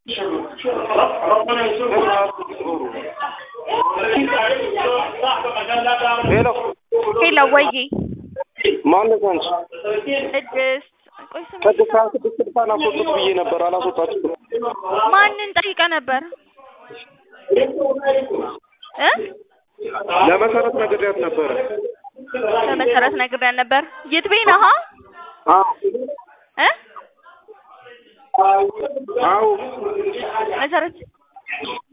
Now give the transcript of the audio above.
ሄሎ ሄሎ ወይ ማነው አንቺ? ቅድስት ቆይ ስማ ቅድስት አላስወጡት ብዬ ነበር አላስወጣችሁም። ማንን ጠይቀህ ነበር ለመሰረት ነግሬያት ነበር። ለመሰረት ነግሬያት ነበር። የት ቤት ነህ? አዎ መሰረት